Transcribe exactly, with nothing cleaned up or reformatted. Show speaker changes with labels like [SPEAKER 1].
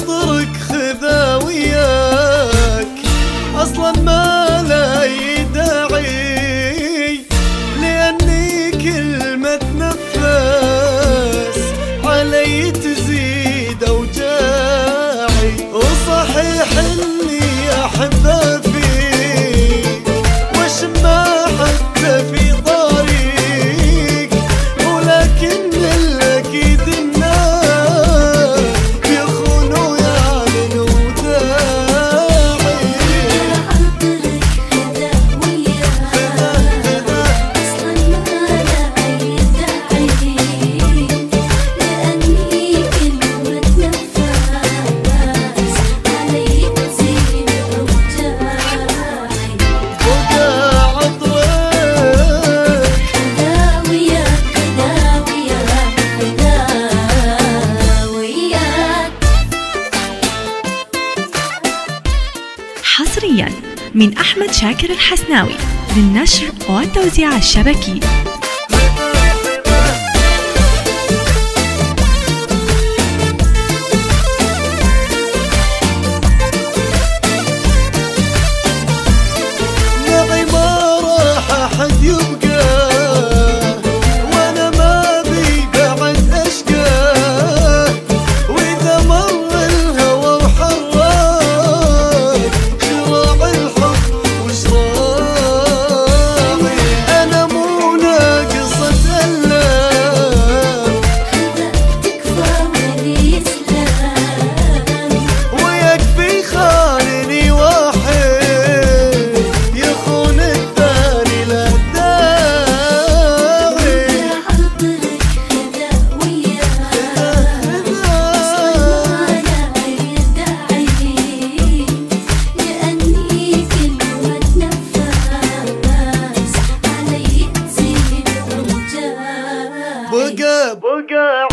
[SPEAKER 1] عطرك خذا وياك، أصلا ما لاي داعي، لأني كل ما اتنفس علي تزيد أوجاعي. وصحيح إني أحبه فيك واشمه حتى في طريق، ولكن الأكيد الناس يخونوا يعلنوا داعي.
[SPEAKER 2] عطرك خذا وياك، أصلا ما لاي داعي، لأني كل ما اتنفس علي تزيد أوجاعي.
[SPEAKER 1] بقى عطرك
[SPEAKER 2] خذا وياك، خذا وياك، خذا وياك.
[SPEAKER 3] حصريا من أحمد شاكر الحسناوي للنشر والتوزيع الشبكي.
[SPEAKER 1] معي ما راح أحد يبقى، وأنا ما بي بعد أشقى، وإذا مر الهوى وحراك شراع الحب وشراعي، أنا مو ناقصة ألام،
[SPEAKER 2] خذا تكفى ولي يسلم،
[SPEAKER 1] ويكفي خالني واحد يخون الثاني لا داعي.
[SPEAKER 2] عطرك خذا وياك، أصلا ما لاي داعي، لأني كل ما اتنفس علي تزيد أوجاعي.
[SPEAKER 1] بقى بقى